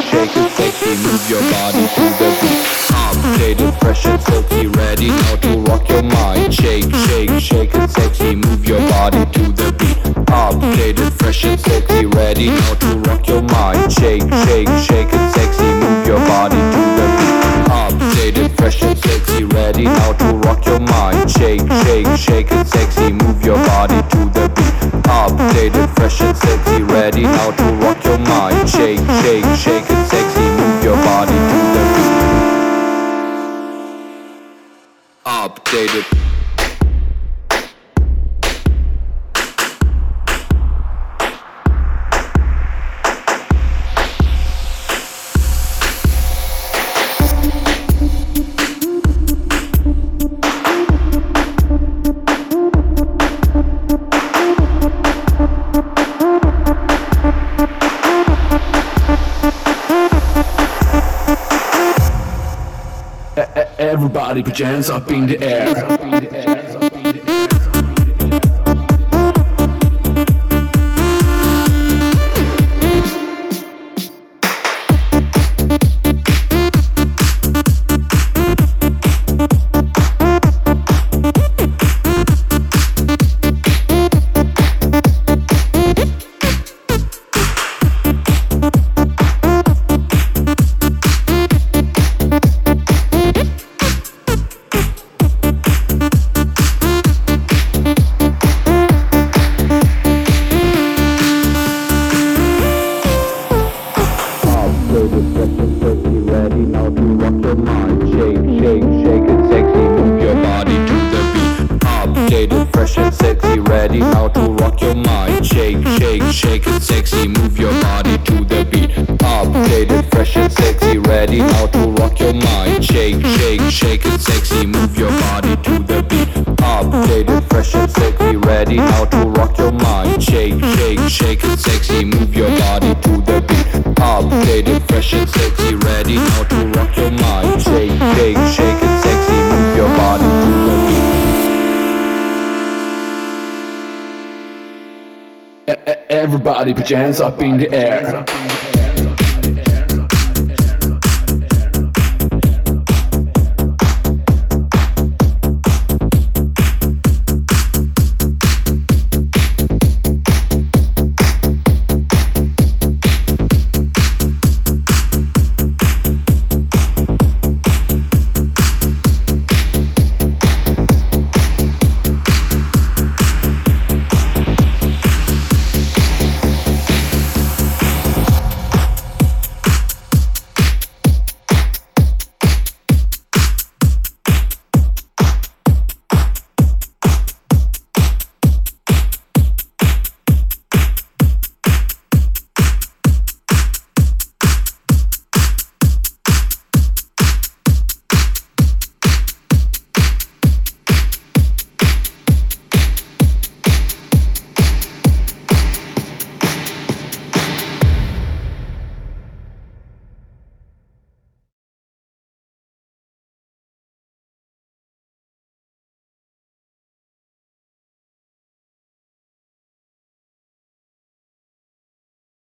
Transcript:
shake it sexy, move your body to the beat. Updated, fresh and silky, ready now to rock your mind. Shake, shake, shake it sexy, move your body to the beat. Updated, fresh and sexy, ready now to rock your mind. Shake, shake, shake it sexy, move your body to the beat. Updated, fresh and sexy, ready now to rock your mind. Shake, shake, shake it sexy, move your body to the beat. Updated, fresh and sexy, ready now to rock your mind. Shake, shake, shake it sexy, move your body to the beat. Updated. Everybody put your hands up in the air. Ready now to rock your mind. Shake, shake, shake it sexy, move your body to the beat. Updated, fresh and sexy, ready now to rock your mind. Shake, shake, shake it sexy, move your body to the beat. Updated, fresh and sexy, ready now to rock your mind. Shake, shake, shake it sexy, move your body to the beat. Updated, fresh and sexy, ready now to rock your mind. Shake, shake, shake it sexy, move your body to the beat. Updated, fresh and sexy, ready now to rock your mind. Shake, shake, shake it sexy, move your body to the beat. Everybody put your hands up in the air.